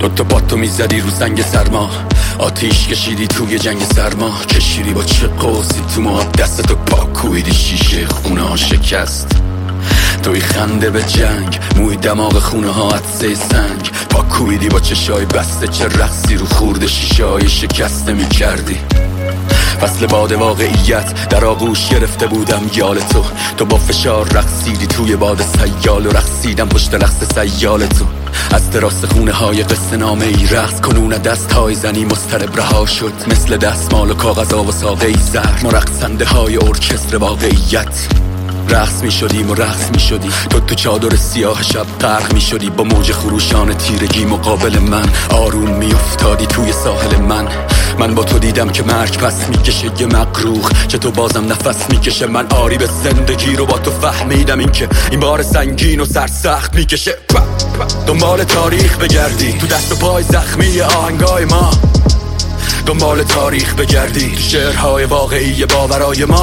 دوتا باتو میزدی رو سنگ سرما، آتیش کشیدی توی جنگ سرما، کشیدی با چه قوسی تو ما، دستتو پاکویدی شیشه خونه ها شکست. توی خنده به جنگ، موی دماغ خونه ها عطسه سنگ، پاکویدی با چشای بسته، چه رقصی رو خورده شیشه های شکسته میکردی. فصل باد واقعیت در آغوش گرفته بودم یال تو با فشار رقصیدی توی باد سیال و رقصیدم پشت رقص سیال تو. از دراز خونه های قصه نامه ای رقص کنون دست های زنی مضطرب رها شد، مثل دستمال و کاغذها و ساقه ای زهر، ما رقصنده های ارکستر واقعیت. رقص می شدیم و رقص می شدی تو چادر سیاه شب غرق می شدی، با موج خروشان تیرگی مقابل من آروم می افتادی توی ساحل من با تو دیدم که مرگ پس می کشه یه مقروخ، چه تو بازم نفس می کشه. من آری به زندگی رو با تو فهمیدم، این که این بار سنگین و سرسخت می کشه. دنبال تاریخ بگردی تو دست و پای زخمی آهنگای ما، دنبال تاریخ بگردی تو شعرهای واقعی باورای ما.